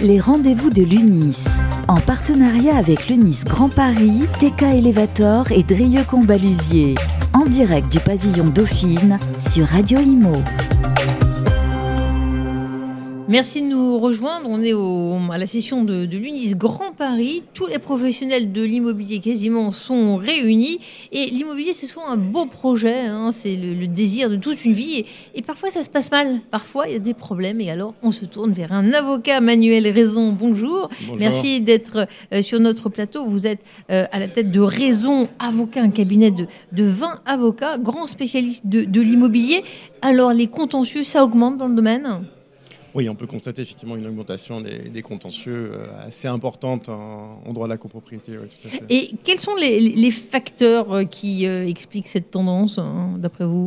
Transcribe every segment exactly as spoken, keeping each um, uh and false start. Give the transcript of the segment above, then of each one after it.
Les rendez-vous de l'UNIS. En partenariat avec l'UNIS Grand Paris, T K Elevator et Drieux Combalusier. En direct du pavillon Dauphine sur Radio Imo. Merci de nous rejoindre. On est au, à la session de, de l'UNIS Grand Paris. Tous les professionnels de l'immobilier quasiment sont réunis. Et l'immobilier, c'est souvent un beau projet. Hein. C'est le, le désir de toute une vie. Et, et parfois, ça se passe mal. Parfois, il y a des problèmes. Et alors, on se tourne vers un avocat. Manuel Raison, bonjour. bonjour. Merci d'être euh, sur notre plateau. Vous êtes euh, à la tête de Raison Avocat, un cabinet de, de vingt avocats, grands spécialistes de, de l'immobilier. Alors, les contentieux, ça augmente dans le domaine ? Oui, on peut constater effectivement une augmentation des, des contentieux assez importante en, en droit de la copropriété. Oui, tout à fait. Et quels sont les, les facteurs qui euh, expliquent cette tendance, hein, d'après vous ?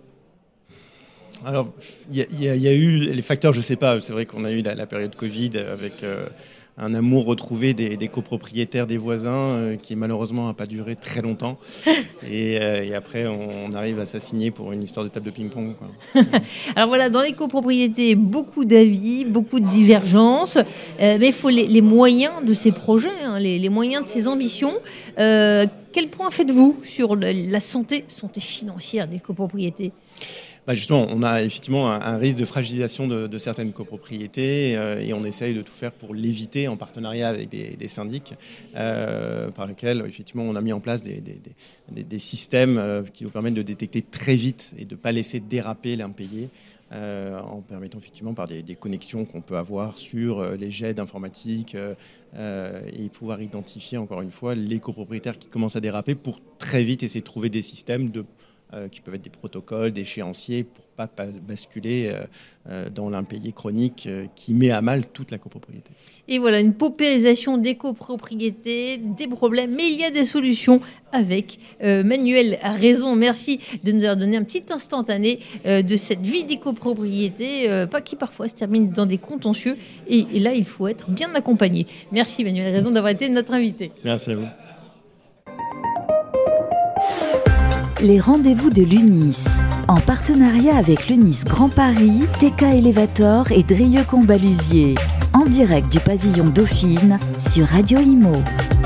Alors, il y, y, y a eu les facteurs, je ne sais pas. C'est vrai qu'on a eu la, la période Covid avec euh, un amour retrouvé des, des copropriétaires, des voisins, euh, qui malheureusement n'a pas duré très longtemps. Et, euh, et après, on, on arrive à s'assigner pour une histoire de table de ping-pong, quoi. Alors voilà, dans les copropriétés, beaucoup d'avis, beaucoup de divergences, euh, mais il faut les, les moyens de ces projets, hein, les, les moyens de ces ambitions. Euh, quel point faites-vous sur le, la santé, santé financière des copropriétés ? Bah justement, on a effectivement un, un risque de fragilisation de, de certaines copropriétés euh, et on essaye de tout faire pour l'éviter en partenariat avec des, des syndics euh, par lesquels effectivement on a mis en place des, des, des, des systèmes euh, qui nous permettent de détecter très vite et de ne pas laisser déraper l'impayé euh, en permettant effectivement par des, des connexions qu'on peut avoir sur euh, les jets d'informatique euh, euh, et pouvoir identifier encore une fois les copropriétaires qui commencent à déraper pour très vite essayer de trouver des systèmes de Euh, qui peuvent être des protocoles, des échéanciers pour ne pas basculer euh, euh, dans l'impayé chronique euh, qui met à mal toute la copropriété. Et voilà, une paupérisation des copropriétés, des problèmes, mais il y a des solutions avec euh, Manuel Raison. Merci de nous avoir donné un petit instantané euh, de cette vie des copropriétés, euh, pas qui parfois se termine dans des contentieux. Et, et là, il faut être bien accompagné. Merci Manuel Raison d'avoir été notre invité. Merci à vous. Les rendez-vous de l'UNIS. En partenariat avec l'UNIS Grand Paris, T K Elevator et Drieux Combalusier. En direct du pavillon Dauphine sur Radio Imo.